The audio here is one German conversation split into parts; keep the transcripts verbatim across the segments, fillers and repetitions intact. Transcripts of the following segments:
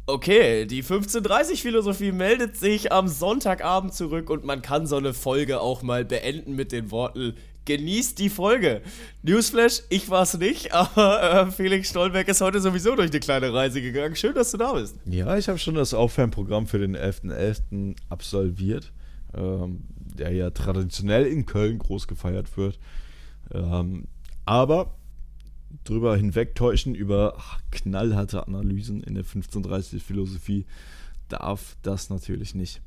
Okay, die fünfzehn dreißig Philosophie meldet sich am Sonntagabend zurück und man kann so eine Folge auch mal beenden mit den Worten: Genießt die Folge. Newsflash, ich war's nicht, aber äh, Felix Stolberg ist heute sowieso durch eine kleine Reise gegangen. Schön, dass du da bist. Ja, ich habe schon das Aufwärmprogramm für den elften elften absolviert, ähm, der ja traditionell in Köln groß gefeiert wird. Ähm, aber drüber hinwegtäuschen über knallharte Analysen in der fünfzehn dreißig Philosophie darf das natürlich nicht.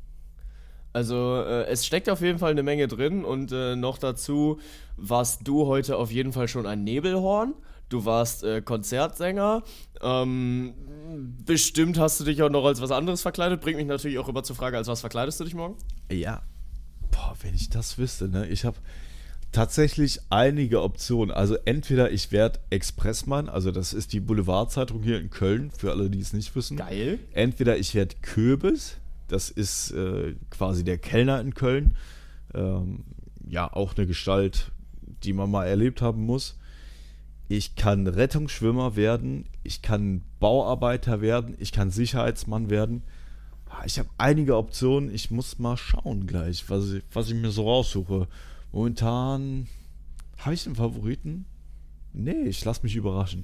Also äh, es steckt auf jeden Fall eine Menge drin und äh, noch dazu warst du heute auf jeden Fall schon ein Nebelhorn. Du warst äh, Konzertsänger. Ähm, bestimmt hast du dich auch noch als was anderes verkleidet. Bringt mich natürlich auch immer zur Frage, als was verkleidest du dich morgen? Ja, boah, wenn ich das wüsste, ne? Ich habe tatsächlich einige Optionen. Also entweder ich werde Expressmann, also das ist die Boulevardzeitung hier in Köln, für alle, die es nicht wissen. Geil. Entweder ich werde Kürbis, das ist äh, quasi der Kellner in Köln. Ähm, ja, auch eine Gestalt, die man mal erlebt haben muss. Ich kann Rettungsschwimmer werden, ich kann Bauarbeiter werden, ich kann Sicherheitsmann werden. Ich habe einige Optionen, ich muss mal schauen gleich, was ich, was ich mir so raussuche. Momentan habe ich einen Favoriten? Nee, ich lasse mich überraschen.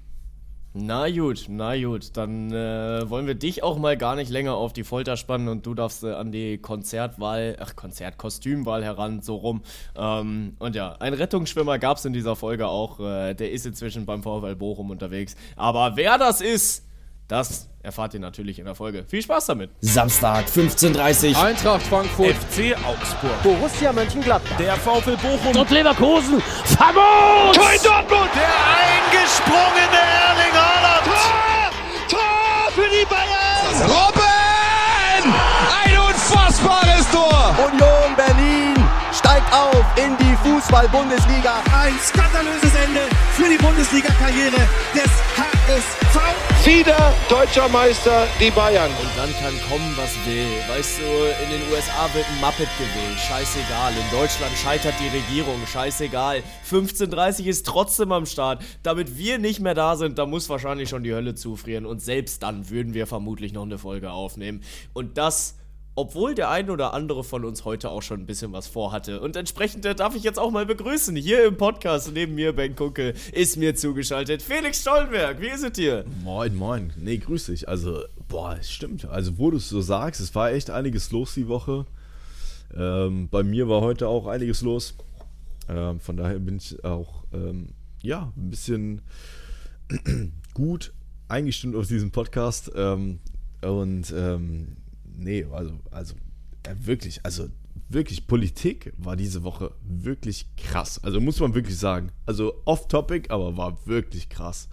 Na gut, na gut, dann äh, wollen wir dich auch mal gar nicht länger auf die Folter spannen und du darfst äh, an die Konzertwahl, ach Konzertkostümwahl heran, so rum. Ähm, und ja, ein Rettungsschwimmer gab es in dieser Folge auch, äh, der ist inzwischen beim VfL Bochum unterwegs. Aber wer das ist, das erfahrt ihr natürlich in der Folge. Viel Spaß damit! Samstag, fünfzehn Uhr dreißig. Eintracht Frankfurt. F C Augsburg. Borussia Mönchengladbach. Der VfL Bochum. Und Leverkusen. Famos! Tor in Dortmund. Der eingesprungene Erling Haaland. Tor! Tor für die Bayern! Robben! Ein unfassbares Tor! Union Berlin steigt auf in die Fußball-Bundesliga. Ein skandalöses Ende für die Bundesliga-Karriere des H S V. Wieder deutscher Meister, die Bayern. Und dann kann kommen, was will. Weißt du, in den U S A wird ein Muppet gewählt. Scheißegal. In Deutschland scheitert die Regierung. Scheißegal. fünfzehn Uhr dreißig ist trotzdem am Start. Damit wir nicht mehr da sind, da muss wahrscheinlich schon die Hölle zufrieren. Und selbst dann würden wir vermutlich noch eine Folge aufnehmen. Und das, obwohl der ein oder andere von uns heute auch schon ein bisschen was vorhatte. Und entsprechend darf ich jetzt auch mal begrüßen. Hier im Podcast neben mir, Ben Kunkel, ist mir zugeschaltet Felix Stollenberg. Wie ist es dir? Moin, moin. Nee, grüß dich. Also, boah, es stimmt. Also, wo du es so sagst, es war echt einiges los die Woche. Ähm, bei mir war heute auch einiges los. Ähm, von daher bin ich auch, ähm, ja, ein bisschen gut eingestimmt auf diesen Podcast. Ähm, und, ähm, nee, also, also, ja, wirklich, also, wirklich, Politik war diese Woche wirklich krass. Also, muss man wirklich sagen. Also, off-topic, aber war wirklich krass.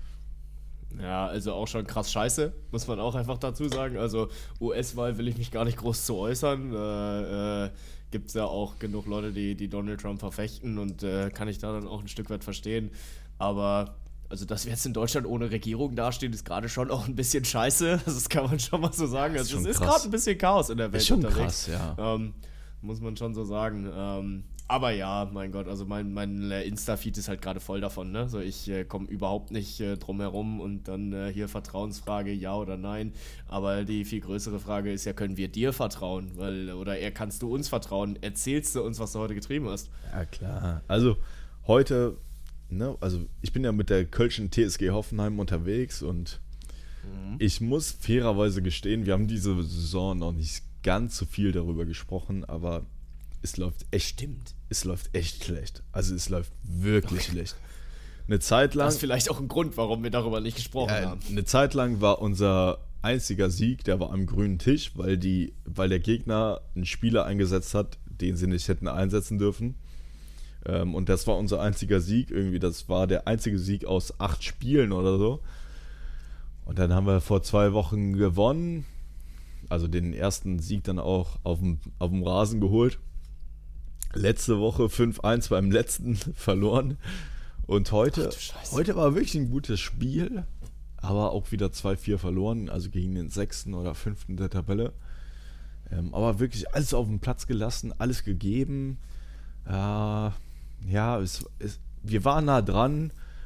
Ja, also auch schon krass scheiße, muss man auch einfach dazu sagen. Also U S-Wahl will ich mich gar nicht groß zu äußern. Äh, äh, gibt es ja auch genug Leute, die, die Donald Trump verfechten und äh, kann ich da dann auch ein Stück weit verstehen. Aber also, dass wir jetzt in Deutschland ohne Regierung dastehen, ist gerade schon auch ein bisschen scheiße. Das kann man schon mal so sagen. Also, es ist gerade ein bisschen Chaos in der Welt ist schon unterwegs. Krass, ja. Ähm, muss man schon so sagen. Ähm, aber ja, mein Gott, also mein, mein Insta-Feed ist halt gerade voll davon, ne? So, ich äh, komme überhaupt nicht äh, drum herum und dann äh, hier Vertrauensfrage, ja oder nein. Aber die viel größere Frage ist ja, können wir dir vertrauen? Weil, oder eher, kannst du uns vertrauen? Erzählst du uns, was du heute getrieben hast? Ja, klar. Also, heute, ne, also ich bin ja mit der Kölschen T S G Hoffenheim unterwegs und mhm. ich muss fairerweise gestehen, wir haben diese Saison noch nicht ganz so viel darüber gesprochen, aber es läuft echt, Stimmt. Es läuft echt schlecht. Also es läuft wirklich okay. schlecht. Eine Zeit lang. Das ist vielleicht auch ein Grund, warum wir darüber nicht gesprochen ja, haben. Eine Zeit lang war unser einziger Sieg, der war am grünen Tisch, weil, die, weil der Gegner einen Spieler eingesetzt hat, den sie nicht hätten einsetzen dürfen. Ähm, und das war unser einziger Sieg. Irgendwie, das war der einzige Sieg aus acht Spielen oder so. Und dann haben wir vor zwei Wochen gewonnen. Also den ersten Sieg dann auch auf dem, auf dem Rasen geholt. Letzte Woche fünf eins beim letzten verloren. Und heute, heute war wirklich ein gutes Spiel, aber auch wieder zwei vier verloren, also gegen den sechsten oder fünften der Tabelle. Ähm, aber wirklich alles auf den Platz gelassen, alles gegeben. Äh, ja, es, es, wir waren nah dran,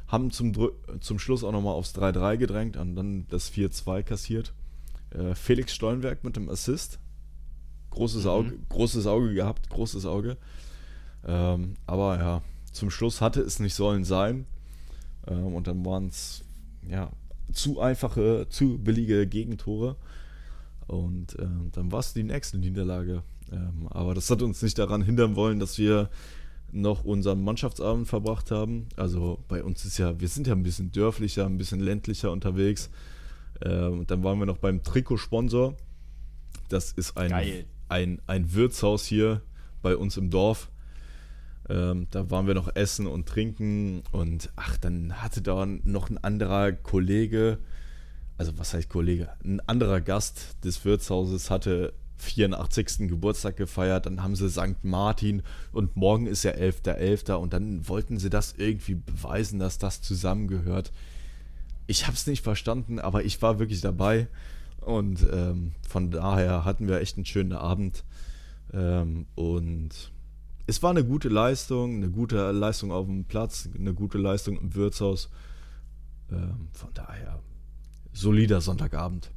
haben zum, zum Schluss auch nochmal aufs drei drei gedrängt und dann das vier zwei kassiert. Äh, Felix Stollenberg mit dem Assist. Großes Auge, mhm. großes Auge gehabt, großes Auge. Ähm, aber ja, zum Schluss hatte es nicht sollen sein. Ähm, und dann waren es ja, zu einfache, zu billige Gegentore. Und äh, dann war es die nächste Niederlage. Ähm, aber das hat uns nicht daran hindern wollen, dass wir noch unseren Mannschaftsabend verbracht haben. Also bei uns ist ja, wir sind ja ein bisschen dörflicher, ein bisschen ländlicher unterwegs. Ähm, dann waren wir noch beim Trikotsponsor. Das ist ein, ein, ein Wirtshaus hier bei uns im Dorf. Ähm, da waren wir noch essen und trinken. Und ach, dann hatte da noch ein anderer Kollege, also was heißt Kollege? Ein anderer Gast des Wirtshauses hatte vierundachtzigsten Geburtstag gefeiert, dann haben sie Sankt Martin und morgen ist ja elfter elfter und dann wollten sie das irgendwie beweisen, dass das zusammengehört. Ich habe es nicht verstanden, aber ich war wirklich dabei und ähm, von daher hatten wir echt einen schönen Abend ähm, und es war eine gute Leistung, eine gute Leistung auf dem Platz, eine gute Leistung im Wirtshaus, ähm, von daher solider Sonntagabend.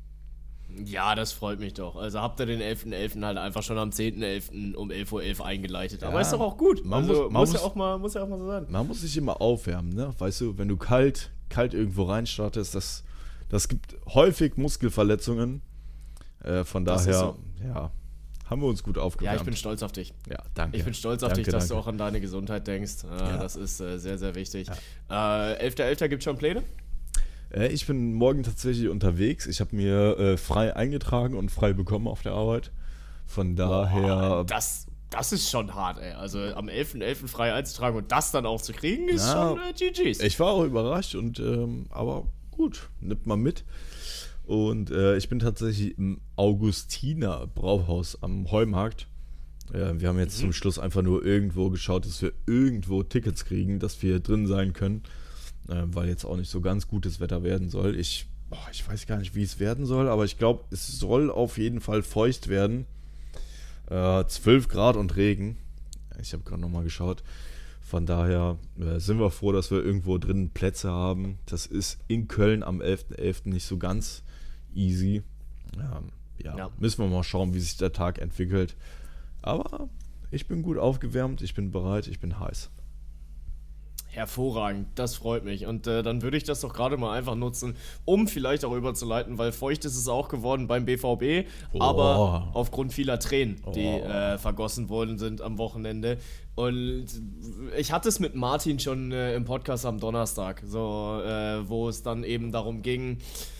Ja, das freut mich doch. Also habt ihr den elften elften halt einfach schon am zehnten elften um elf Uhr elf eingeleitet. Aber ja, ist doch auch gut. Man also muss, man muss, muss, ja auch mal, muss ja auch mal so sein. Man muss sich immer aufwärmen, ne? Weißt du, wenn du kalt, kalt irgendwo reinstartest, das, das gibt häufig Muskelverletzungen. Äh, von Das daher, ist so. ja, haben wir uns gut aufgewärmt. Ja, ich bin stolz auf dich. Ja, danke. Ich bin stolz auf danke, dich, dass danke. du auch an deine Gesundheit denkst. Äh, Ja. Das ist äh, sehr, sehr wichtig. Ja. Äh, elfter elfter gibt es schon Pläne? Äh, ich bin morgen tatsächlich unterwegs. Ich habe mir äh, frei eingetragen und frei bekommen auf der Arbeit. Von daher... Boah, das, das ist schon hart, ey. Also am elften elften frei einzutragen und das dann auch zu kriegen, ist Ja, schon äh, G Gs. Ich war auch überrascht, und ähm, aber gut, nimmt mal mit. Und äh, ich bin tatsächlich im Augustiner Brauhaus am Heumarkt. Äh, wir haben jetzt mhm. zum Schluss einfach nur irgendwo geschaut, dass wir irgendwo Tickets kriegen, dass wir drin sein können. Äh, weil jetzt auch nicht so ganz gutes Wetter werden soll. Ich, boah, ich weiß gar nicht, wie es werden soll, aber ich glaube, es soll auf jeden Fall feucht werden. Äh, zwölf Grad und Regen. Ich habe gerade nochmal geschaut. Von daher äh, sind wir froh, dass wir irgendwo drin Plätze haben. Das ist in Köln am elften elften nicht so ganz easy. Ähm, ja, ja, müssen wir mal schauen, wie sich der Tag entwickelt. Aber ich bin gut aufgewärmt, ich bin bereit, ich bin heiß. Hervorragend, das freut mich. Und äh, dann würde ich das doch gerade mal einfach nutzen, um vielleicht auch überzuleiten, weil feucht ist es auch geworden beim B V B, Oh. aber aufgrund vieler Tränen, die Oh. äh, vergossen worden sind am Wochenende. Und ich hatte es mit Martin schon äh, im Podcast am Donnerstag, so, äh, wo es dann eben darum ging,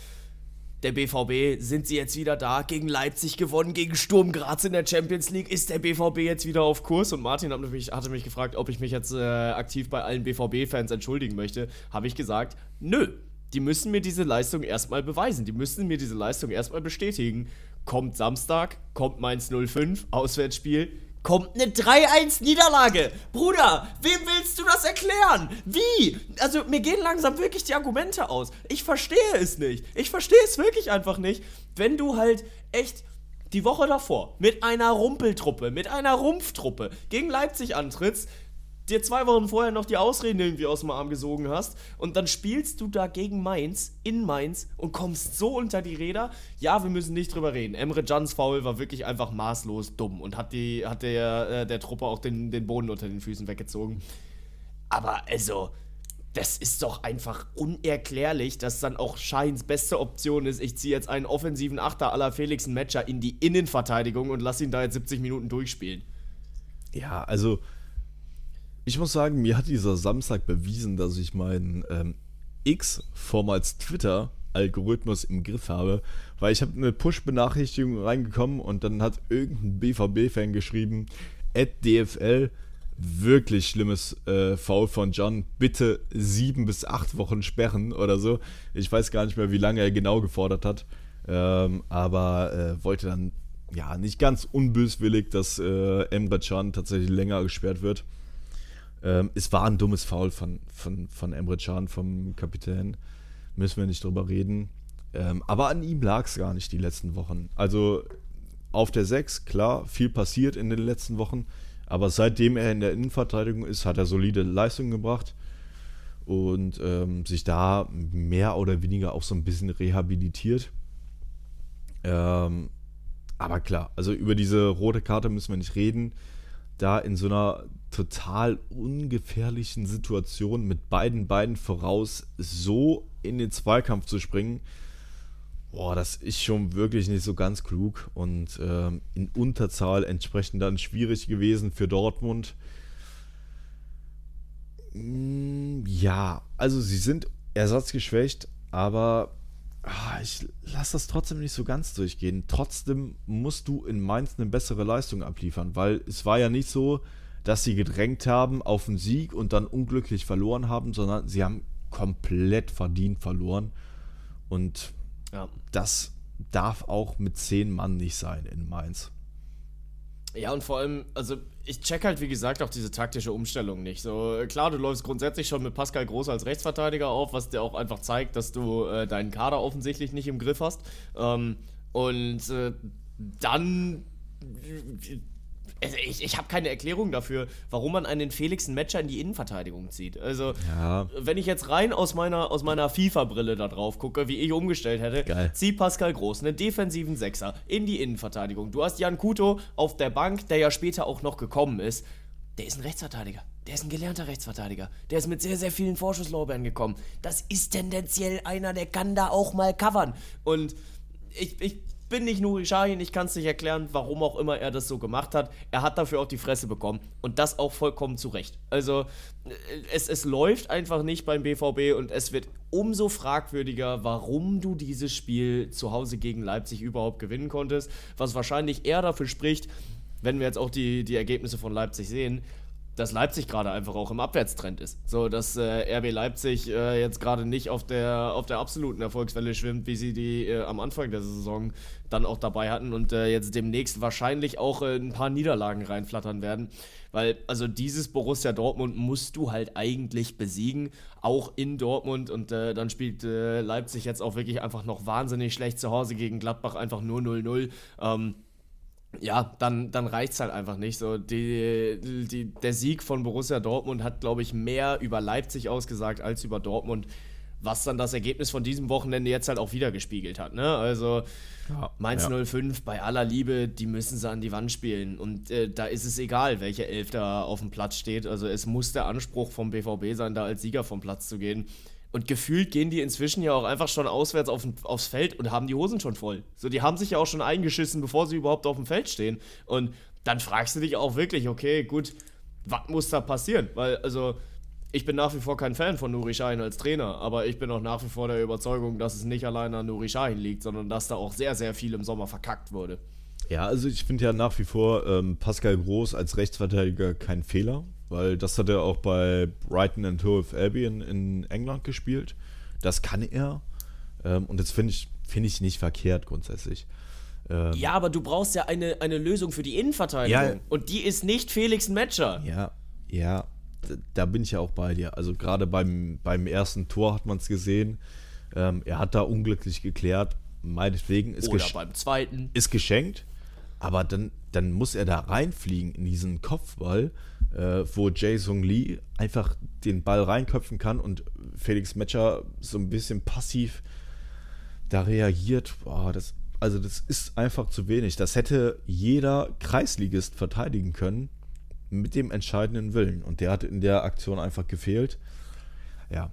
der B V B, sind sie jetzt wieder da? Gegen Leipzig gewonnen, gegen Sturm Graz in der Champions League. Ist der B V B jetzt wieder auf Kurs? Und Martin hat mich, hatte mich gefragt, ob ich mich jetzt äh, aktiv bei allen B V B-Fans entschuldigen möchte. Habe ich gesagt, nö. Die müssen mir diese Leistung erstmal beweisen. Die müssen mir diese Leistung erstmal bestätigen. Kommt Samstag, kommt Mainz null fünf, Auswärtsspiel. Kommt eine drei eins Niederlage. Bruder, wem willst du das erklären? Wie? Also mir gehen langsam wirklich die Argumente aus. Ich verstehe es nicht. Ich verstehe es wirklich einfach nicht. Wenn du halt echt die Woche davor mit einer Rumpeltruppe, mit einer Rumpftruppe gegen Leipzig antrittst, dir zwei Wochen vorher noch die Ausreden irgendwie aus dem Arm gesogen hast und dann spielst du da gegen Mainz, in Mainz und kommst so unter die Räder. Ja, wir müssen nicht drüber reden. Emre Cans Foul war wirklich einfach maßlos dumm und hat, die, hat der, äh, der Truppe auch den, den Boden unter den Füßen weggezogen. Aber also, das ist doch einfach unerklärlich, dass dann auch Scheins beste Option ist, ich ziehe jetzt einen offensiven Achter à la Felix Metscher in die Innenverteidigung und lass ihn da jetzt siebzig Minuten durchspielen. Ja, also ich muss sagen, mir hat dieser Samstag bewiesen, dass ich meinen ähm, X, vormals Twitter-Algorithmus im Griff habe, weil ich habe eine Push-Benachrichtigung reingekommen und dann hat irgendein B V B-Fan geschrieben, at D F L, wirklich schlimmes äh, Foul von Can, bitte sieben bis acht Wochen sperren oder so. Ich weiß gar nicht mehr, wie lange er genau gefordert hat, ähm, aber äh, wollte dann ja nicht ganz unböswillig, dass äh, Emre Can tatsächlich länger gesperrt wird. Ähm, es war ein dummes Foul von, von, von Emre Can, vom Kapitän. Müssen wir nicht drüber reden. Ähm, aber an ihm lag es gar nicht die letzten Wochen. Also auf der sechs, klar, viel passiert in den letzten Wochen. Aber seitdem er in der Innenverteidigung ist, hat er solide Leistungen gebracht. und ähm, sich da mehr oder weniger auch so ein bisschen rehabilitiert. Ähm, aber klar, also über diese rote Karte müssen wir nicht reden. Da in so einer total ungefährlichen Situation mit beiden Beinen voraus so in den Zweikampf zu springen, boah, das ist schon wirklich nicht so ganz klug und ähm, in Unterzahl entsprechend dann schwierig gewesen für Dortmund. Mm, ja, also sie sind ersatzgeschwächt, aber ah, ich lasse das trotzdem nicht so ganz durchgehen. Trotzdem musst du in Mainz eine bessere Leistung abliefern, weil es war ja nicht so, dass sie gedrängt haben auf den Sieg und dann unglücklich verloren haben, sondern sie haben komplett verdient verloren. Und ja, das darf auch mit zehn Mann nicht sein in Mainz. Ja, und vor allem, also ich check halt, wie gesagt, auch diese taktische Umstellung nicht. So, klar, du läufst grundsätzlich schon mit Pascal Groß als Rechtsverteidiger auf, was dir auch einfach zeigt, dass du äh, deinen Kader offensichtlich nicht im Griff hast. Ähm, und äh, dann... Ich, ich habe keine Erklärung dafür, warum man einen Felix Metscher in die Innenverteidigung zieht. Also, ja. Wenn ich jetzt rein aus meiner, aus meiner FIFA-Brille da drauf gucke, wie ich umgestellt hätte, Geil. zieh Pascal Groß, einen defensiven Sechser, in die Innenverteidigung. Du hast Jan Kuto auf der Bank, der ja später auch noch gekommen ist. Der ist ein Rechtsverteidiger. Der ist ein gelernter Rechtsverteidiger. Der ist mit sehr, sehr vielen Vorschusslorbeeren gekommen. Das ist tendenziell einer, der kann da auch mal covern. Und ich... ich bin nicht Nuri Sahin, ich kann es nicht erklären, warum auch immer er das so gemacht hat. Er hat dafür auch die Fresse bekommen und das auch vollkommen zu Recht. Also es, es läuft einfach nicht beim B V B und es wird umso fragwürdiger, warum du dieses Spiel zu Hause gegen Leipzig überhaupt gewinnen konntest, was wahrscheinlich eher dafür spricht, wenn wir jetzt auch die, die Ergebnisse von Leipzig sehen, dass Leipzig gerade einfach auch im Abwärtstrend ist. So, dass äh, R B Leipzig äh, jetzt gerade nicht auf der, auf der absoluten Erfolgswelle schwimmt, wie sie die äh, am Anfang der Saison dann auch dabei hatten und äh, jetzt demnächst wahrscheinlich auch äh, ein paar Niederlagen reinflattern werden. Weil, also dieses Borussia Dortmund musst du halt eigentlich besiegen, auch in Dortmund und äh, dann spielt äh, Leipzig jetzt auch wirklich einfach noch wahnsinnig schlecht zu Hause gegen Gladbach, einfach nur null null. Ähm, Ja, dann, dann reicht es halt einfach nicht. So, die, die, der Sieg von Borussia Dortmund hat, glaube ich, mehr über Leipzig ausgesagt als über Dortmund, was dann das Ergebnis von diesem Wochenende jetzt halt auch wieder gespiegelt hat. Ne? Also ja, Mainz ja. null fünf, bei aller Liebe, die müssen sie an die Wand spielen. Und äh, da ist es egal, welche Elf da auf dem Platz steht. Also es muss der Anspruch vom B V B sein, da als Sieger vom Platz zu gehen. Und gefühlt gehen die inzwischen ja auch einfach schon auswärts auf, aufs Feld und haben die Hosen schon voll. So, die haben sich ja auch schon eingeschissen, bevor sie überhaupt auf dem Feld stehen. Und dann fragst du dich auch wirklich, okay, gut, was muss da passieren? Weil, also, ich bin nach wie vor kein Fan von Nuri Sahin als Trainer, aber ich bin auch nach wie vor der Überzeugung, dass es nicht allein an Nuri Sahin liegt, sondern dass da auch sehr, sehr viel im Sommer verkackt wurde. Ja, also ich finde ja nach wie vor ähm, Pascal Groß als Rechtsverteidiger kein Fehler. Weil das hat er auch bei Brighton and Hove Albion in England gespielt. Das kann er. Ähm, und das finde ich, find ich nicht verkehrt grundsätzlich. Ähm, ja, aber du brauchst ja eine, eine Lösung für die Innenverteidigung. Ja, und die ist nicht Felix Metscher. Ja, ja, da, da bin ich ja auch bei dir. Also gerade beim, beim ersten Tor hat man es gesehen. Ähm, er hat da unglücklich geklärt. Meinetwegen ist, Oder gesch- beim zweiten. ist geschenkt. Aber dann, dann muss er da reinfliegen in diesen Kopfball, äh, wo Jae-Sung Lee einfach den Ball reinköpfen kann und Felix Metscher so ein bisschen passiv da reagiert. Boah, das, also das ist einfach zu wenig. Das hätte jeder Kreisligist verteidigen können mit dem entscheidenden Willen. Und der hat in der Aktion einfach gefehlt. Ja.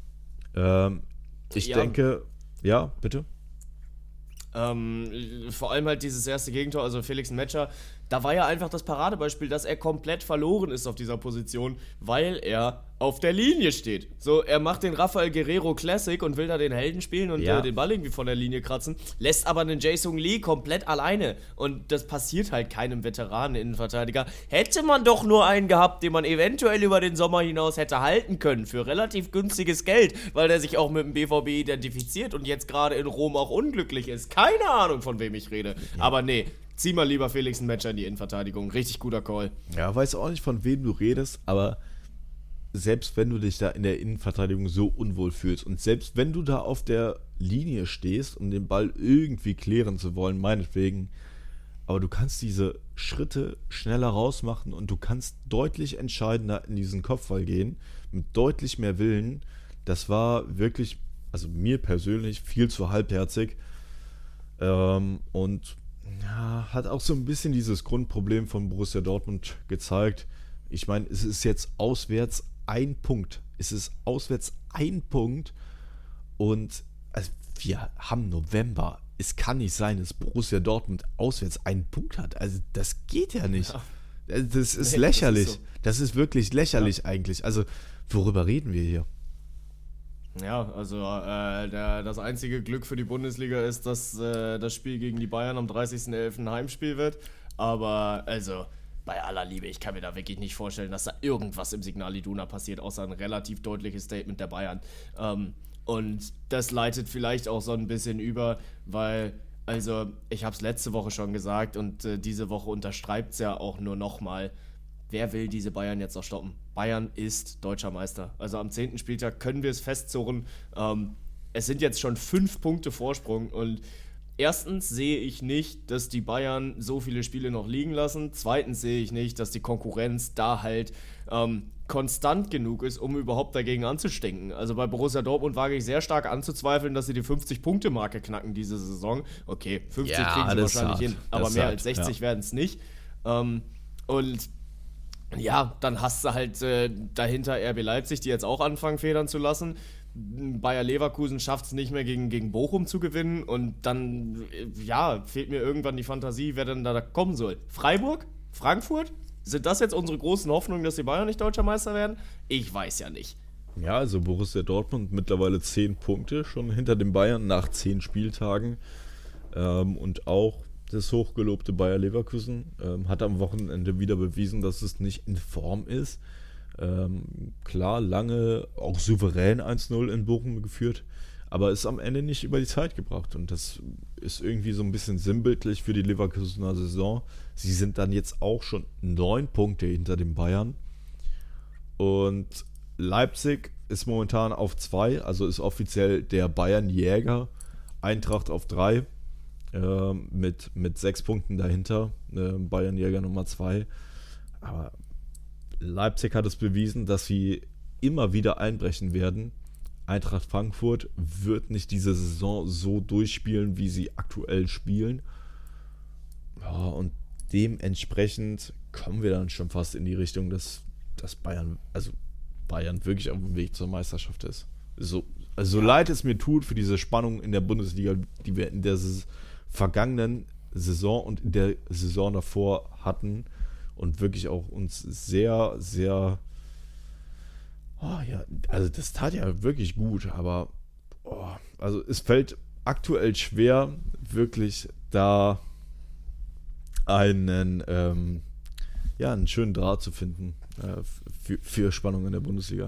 Ähm, ich ja. denke, ja, bitte. Ähm, vor allem halt dieses erste Gegentor, also Felix Metscher, da war ja einfach das Paradebeispiel, dass er komplett verloren ist auf dieser Position, weil er auf der Linie steht. So, er macht den Rafael Guerrero Classic und will da den Helden spielen und ja. äh, den Ball irgendwie von der Linie kratzen, lässt aber einen Jae-Sung Lee komplett alleine. Und das passiert halt keinem Veteranen-Innenverteidiger. Hätte man doch nur einen gehabt, den man eventuell über den Sommer hinaus hätte halten können, für relativ günstiges Geld, weil der sich auch mit dem B V B identifiziert und jetzt gerade in Rom auch unglücklich ist. Keine Ahnung, von wem ich rede. Ja. Aber nee, zieh mal lieber Felix Metscher in die Innenverteidigung. Richtig guter Call. Ja, weiß auch nicht, von wem du redest, aber selbst wenn du dich da in der Innenverteidigung so unwohl fühlst und selbst wenn du da auf der Linie stehst, um den Ball irgendwie klären zu wollen, meinetwegen, aber du kannst diese Schritte schneller rausmachen und du kannst deutlich entscheidender in diesen Kopfball gehen, mit deutlich mehr Willen. Das war wirklich, also mir persönlich, viel zu halbherzig ähm, und ja, hat auch so ein bisschen dieses Grundproblem von Borussia Dortmund gezeigt. Ich meine, es ist jetzt auswärts ein Punkt. Es ist auswärts ein Punkt und also wir haben November. Es kann nicht sein, dass Borussia Dortmund auswärts einen Punkt hat. Also das geht ja nicht. Ja. Das ist nee, lächerlich. Das ist, so. das ist wirklich lächerlich ja. eigentlich. Also worüber reden wir hier? Ja, also äh, der, das einzige Glück für die Bundesliga ist, dass äh, das Spiel gegen die Bayern am dreißigsten elften ein Heimspiel wird. Aber also bei aller Liebe, ich kann mir da wirklich nicht vorstellen, dass da irgendwas im Signal Iduna passiert, außer ein relativ deutliches Statement der Bayern. Ähm, Und das leitet vielleicht auch so ein bisschen über, weil, also ich habe es letzte Woche schon gesagt und äh, diese Woche unterstreibt es ja auch nur nochmal, wer will diese Bayern jetzt noch stoppen? Bayern ist deutscher Meister. Also am zehnten Spieltag können wir es festzurren. Ähm, es sind jetzt schon fünf Punkte Vorsprung und erstens sehe ich nicht, dass die Bayern so viele Spiele noch liegen lassen. Zweitens sehe ich nicht, dass die Konkurrenz da halt ähm, konstant genug ist, um überhaupt dagegen anzustinken. Also bei Borussia Dortmund wage ich sehr stark anzuzweifeln, dass sie die fünfzig-Punkte-Marke knacken diese Saison. Okay, fünfzig ja, kriegen sie wahrscheinlich hart. hin, aber mehr hart. als sechzig ja. werden es nicht. Ähm, und ja, dann hast du halt äh, dahinter R B Leipzig, die jetzt auch anfangen, federn zu lassen. Bayer Leverkusen schafft es nicht mehr gegen, gegen Bochum zu gewinnen und dann, ja, fehlt mir irgendwann die Fantasie, wer denn da kommen soll. Freiburg? Frankfurt? Sind das jetzt unsere großen Hoffnungen, dass die Bayern nicht deutscher Meister werden? Ich weiß ja nicht. Ja, also Borussia Dortmund mittlerweile zehn Punkte schon hinter den Bayern nach zehn Spieltagen ähm, und auch das hochgelobte Bayer Leverkusen ähm, hat am Wochenende wieder bewiesen, dass es nicht in Form ist. Ähm, klar, lange auch souverän eins null in Bochum geführt, aber ist am Ende nicht über die Zeit gebracht und das ist irgendwie so ein bisschen sinnbildlich für die Leverkusener Saison. Sie sind dann jetzt auch schon neun Punkte hinter den Bayern und Leipzig ist momentan auf zwei, also ist offiziell der Bayern-Jäger, Eintracht auf drei äh, mit, mit sechs Punkten dahinter, äh, Bayern-Jäger Nummer zwei, aber Leipzig hat es bewiesen, dass sie immer wieder einbrechen werden. Eintracht Frankfurt wird nicht diese Saison so durchspielen, wie sie aktuell spielen. Ja, und dementsprechend kommen wir dann schon fast in die Richtung, dass, dass Bayern, also Bayern wirklich auf dem Weg zur Meisterschaft ist. So, also so leid es mir tut für diese Spannung in der Bundesliga, die wir in der s- vergangenen Saison und in der Saison davor hatten, und wirklich auch uns sehr, sehr, oh ja, also das tat ja wirklich gut, aber oh, also es fällt aktuell schwer, wirklich da einen, ähm, ja, einen schönen Draht zu finden äh, für, für Spannung in der Bundesliga.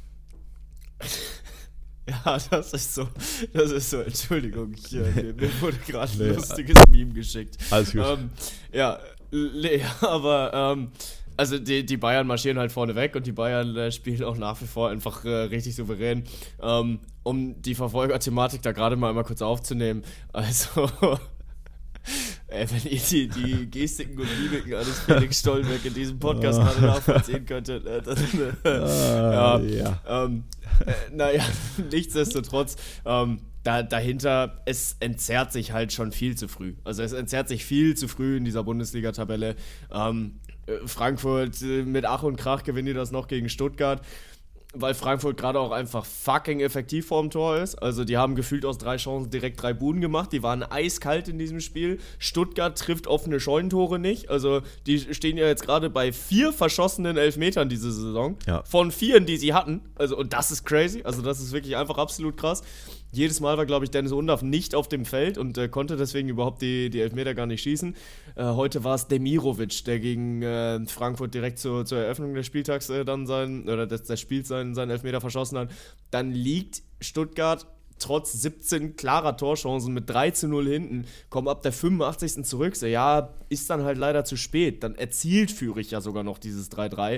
Ja, das ist so, das ist so, Entschuldigung, ich, äh, mir, mir wurde gerade ein nee, lustiges Meme geschickt. Alles gut. Ähm, ja, nee, aber ähm, also die, die Bayern marschieren halt vorne weg und die Bayern äh, spielen auch nach wie vor einfach äh, richtig souverän. Ähm, um die Verfolger-Thematik da gerade mal einmal kurz aufzunehmen, also ey, wenn ihr die, die Gestiken und Mimiken eines Felix Stollenberg in diesem Podcast gerade nachvollziehen könntet, äh, dann äh, ah, ja, ja. Ähm, äh, naja, nichtsdestotrotz, ähm, da, dahinter, es entzerrt sich halt schon viel zu früh. Also es entzerrt sich viel zu früh in dieser Bundesliga-Tabelle. Ähm, Frankfurt äh, mit Ach und Krach gewinnen die das noch gegen Stuttgart, weil Frankfurt gerade auch einfach fucking effektiv vorm Tor ist. Also die haben gefühlt aus drei Chancen direkt drei Buden gemacht. Die waren eiskalt in diesem Spiel. Stuttgart trifft offene Scheunentore nicht. Also die stehen ja jetzt gerade bei vier verschossenen Elfmetern diese Saison. Ja. Von vieren, die sie hatten. Also, und das ist crazy. Also das ist wirklich einfach absolut krass. Jedes Mal war, glaube ich, Dennis Undaff nicht auf dem Feld und äh, konnte deswegen überhaupt die, die Elfmeter gar nicht schießen. Äh, heute war es Demirovic, der gegen äh, Frankfurt direkt zur, zur Eröffnung des Spieltags äh, dann sein, oder des, des Spiels seinen, seinen Elfmeter verschossen hat. Dann liegt Stuttgart trotz siebzehn klarer Torchancen mit drei zu null hinten, kommen ab der fünfundachtzigsten zurück. So, ja, ist dann halt leider zu spät. Dann erzielt Fürich ja sogar noch dieses drei drei.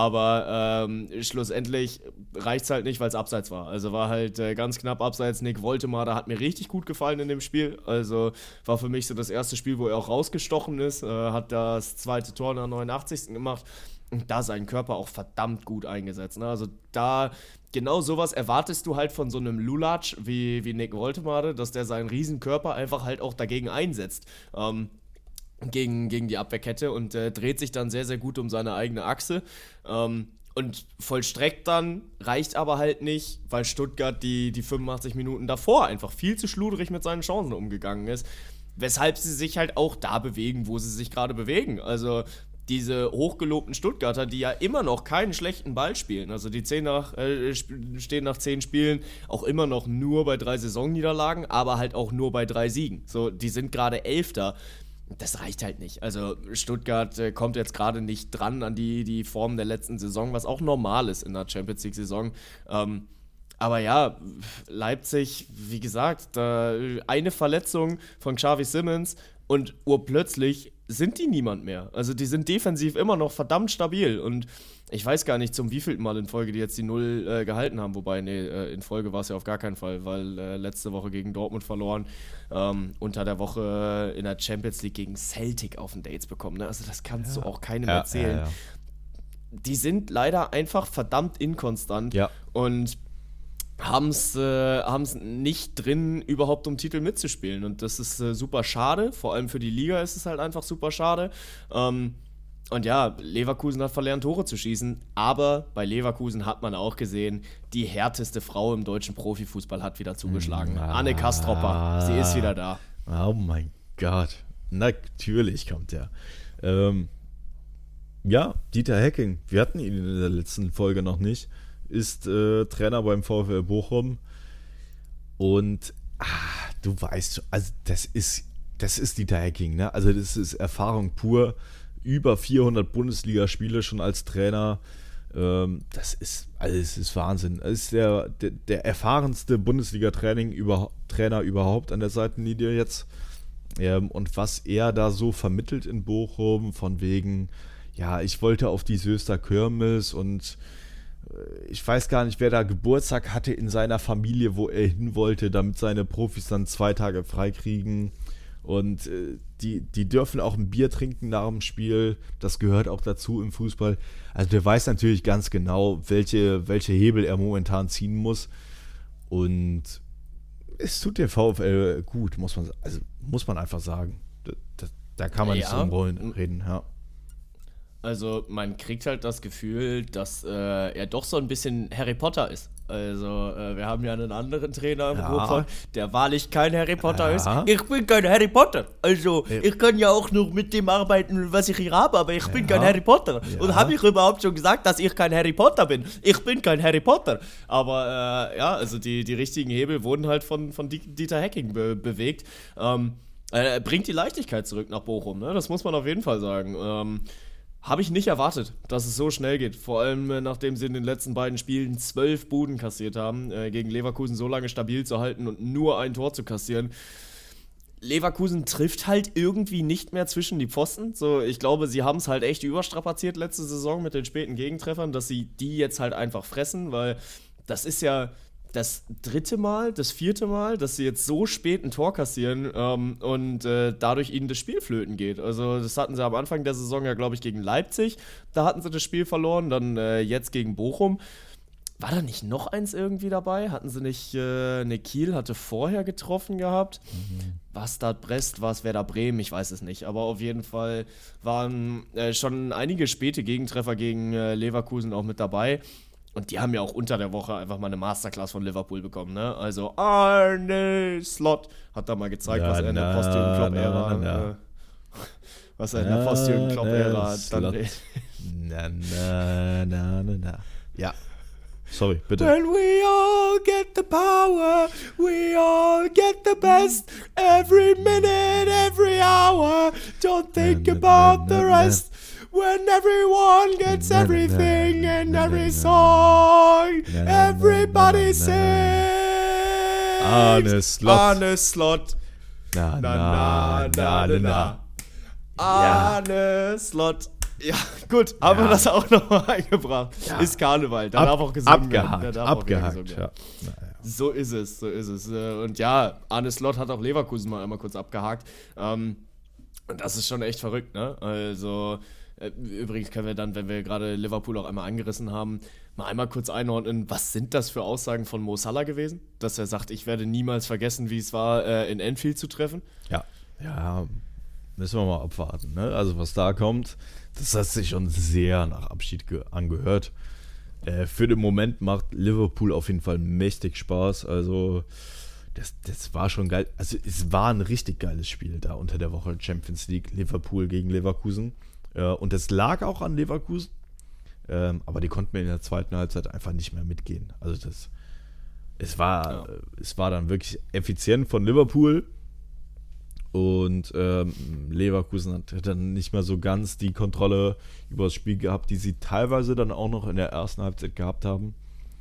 Aber ähm, schlussendlich reicht es halt nicht, weil es abseits war. Also war halt äh, ganz knapp abseits. Nick Woltemade hat mir richtig gut gefallen in dem Spiel. Also war für mich so das erste Spiel, wo er auch rausgestochen ist. Äh, hat das zweite Tor in der neunundachtzigsten gemacht. Und da seinen Körper auch verdammt gut eingesetzt. Ne? Also da, genau sowas erwartest du halt von so einem Lulatsch wie, wie Nick Woltemade, dass der seinen riesen Körper einfach halt auch dagegen einsetzt. Ähm, gegen, gegen die Abwehrkette und äh, dreht sich dann sehr, sehr gut um seine eigene Achse. Ähm, und vollstreckt dann, reicht aber halt nicht, weil Stuttgart die, die fünfundachtzig Minuten davor einfach viel zu schludrig mit seinen Chancen umgegangen ist. Weshalb sie sich halt auch da bewegen, wo sie sich gerade bewegen. Also diese hochgelobten Stuttgarter, die ja immer noch keinen schlechten Ball spielen. Also die zehn nach, äh, stehen nach zehn Spielen auch immer noch nur bei drei Saisonniederlagen, aber halt auch nur bei drei Siegen. So, die sind gerade Elfter. Das reicht halt nicht. Also Stuttgart äh, kommt jetzt gerade nicht dran an die, die Form der letzten Saison, was auch normal ist in der Champions-League-Saison. Ähm, aber ja, Leipzig, wie gesagt, da eine Verletzung von Xavi Simons und urplötzlich sind die niemand mehr. Also die sind defensiv immer noch verdammt stabil und ich weiß gar nicht, zum wievielten Mal in Folge die jetzt die Null äh, gehalten haben, wobei, nee, äh, in Folge war es ja auf gar keinen Fall, weil äh, letzte Woche gegen Dortmund verloren, ähm, unter der Woche in der Champions League gegen Celtic auf den Dates bekommen. Ne? Also das kannst ja. du auch keinem ja, erzählen. Ja, ja. Die sind leider einfach verdammt inkonstant ja. und haben es äh, haben's nicht drin, überhaupt um Titel mitzuspielen. Und das ist äh, super schade. Vor allem für die Liga ist es halt einfach super schade. Ähm, und ja, Leverkusen hat verlernt, Tore zu schießen. Aber bei Leverkusen hat man auch gesehen, die härteste Frau im deutschen Profifußball hat wieder zugeschlagen. Ah, Anne Kastropper, sie ist wieder da. Oh mein Gott. Natürlich kommt der. Ähm, ja, Dieter Hecking. Wir hatten ihn in der letzten Folge noch nicht. Ist äh, Trainer beim VfL Bochum und ah, du weißt, also das ist, das ist Dieter Hecking, ne? Also das ist Erfahrung pur, über vierhundert Bundesligaspiele schon als Trainer, ähm, das ist, also es ist Wahnsinn. Es ist der, der, der erfahrenste Bundesliga-Trainer über, Trainer überhaupt an der Seitenlinie jetzt ähm, und was er da so vermittelt in Bochum, von wegen, ja, ich wollte auf die Söster Kirmes und ich weiß gar nicht, wer da Geburtstag hatte in seiner Familie, wo er hin wollte, damit seine Profis dann zwei Tage frei kriegen. Und äh, die, die dürfen auch ein Bier trinken nach dem Spiel. Das gehört auch dazu im Fußball. Also der weiß natürlich ganz genau, welche, welche Hebel er momentan ziehen muss. Und es tut der VfL gut, muss man, also muss man einfach sagen. Da, da, da kann man ja nicht so umrollen reden, ja. Also man kriegt halt das Gefühl, dass äh, er doch so ein bisschen Harry Potter ist. Also äh, wir haben ja einen anderen Trainer im ja. Ruhrpott, der wahrlich kein Harry Potter ja. ist. Ich bin kein Harry Potter. Also ja. ich kann ja auch nur mit dem arbeiten, was ich hier habe, aber ich ja. bin kein Harry Potter. Ja. Und habe ich überhaupt schon gesagt, dass ich kein Harry Potter bin? Ich bin kein Harry Potter. Aber äh, ja, also die, die richtigen Hebel wurden halt von, von Dieter Hecking be- bewegt. Ähm, er bringt die Leichtigkeit zurück nach Bochum, ne? Das muss man auf jeden Fall sagen. Ähm, Habe ich nicht erwartet, dass es so schnell geht. Vor allem, äh, nachdem sie in den letzten beiden Spielen zwölf Buden kassiert haben, äh, gegen Leverkusen so lange stabil zu halten und nur ein Tor zu kassieren. Leverkusen trifft halt irgendwie nicht mehr zwischen die Pfosten. So, ich glaube, sie haben es halt echt überstrapaziert letzte Saison mit den späten Gegentreffern, dass sie die jetzt halt einfach fressen, weil das ist ja das dritte Mal, das vierte Mal, dass sie jetzt so spät ein Tor kassieren ähm, und äh, dadurch ihnen das Spiel flöten geht. Also das hatten sie am Anfang der Saison ja, glaube ich, gegen Leipzig. Da hatten sie das Spiel verloren, dann äh, jetzt gegen Bochum. War da nicht noch eins irgendwie dabei? Hatten sie nicht, äh, ne, Kiel hatte vorher getroffen gehabt? Mhm. War es Stade Brest, war es Werder Bremen? Ich weiß es nicht. Aber auf jeden Fall waren äh, schon einige späte Gegentreffer gegen äh, Leverkusen auch mit dabei. Und die haben ja auch unter der Woche einfach mal eine Masterclass von Liverpool bekommen, ne? Also Arne Slot hat da mal gezeigt, na, was er in der Post-Jürgen Klopp-Ära äh, was er in der Post-Jürgen Klopp-Ära dann na, na, na, na, na. Ja. Sorry, bitte. When we all get the power, we all get the best. Every minute, every hour. Don't think na, na, about na, the rest. Na. When everyone gets everything and every song, everybody sing. Arne Slot. Arne Slot. Na, Na, na, na, na, na. Arne Slot. Ja, gut, haben Ja. wir das auch noch mal eingebracht. Ja. Ist Karneval, da Ab, darf auch gesungen abgehakt, werden. Da darf auch wieder abgehakt, gesungen ja. werden. So ist es, so ist es. Und ja, Arne Slot hat auch Leverkusen mal einmal kurz abgehakt. Ähm, und das ist schon echt verrückt, ne? Also, äh, übrigens können wir dann, wenn wir gerade Liverpool auch einmal angerissen haben, mal einmal kurz einordnen, was sind das für Aussagen von Mo Salah gewesen? Dass er sagt, ich werde niemals vergessen, wie es war, äh, in Anfield zu treffen. Ja, ja, müssen wir mal abwarten, ne? Also was da kommt, das hat sich schon sehr nach Abschied ge- angehört. Äh, für den Moment macht Liverpool auf jeden Fall mächtig Spaß. Also das, das war schon geil. Also es war ein richtig geiles Spiel da unter der Woche Champions League, Liverpool gegen Leverkusen. Äh, und es lag auch an Leverkusen. Ähm, aber die konnten mir in der zweiten Halbzeit einfach nicht mehr mitgehen. Also das, es war, Ja. äh, es war dann wirklich effizient von Liverpool. Und ähm, Leverkusen hat dann nicht mehr so ganz die Kontrolle über das Spiel gehabt, die sie teilweise dann auch noch in der ersten Halbzeit gehabt haben.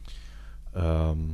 Ähm,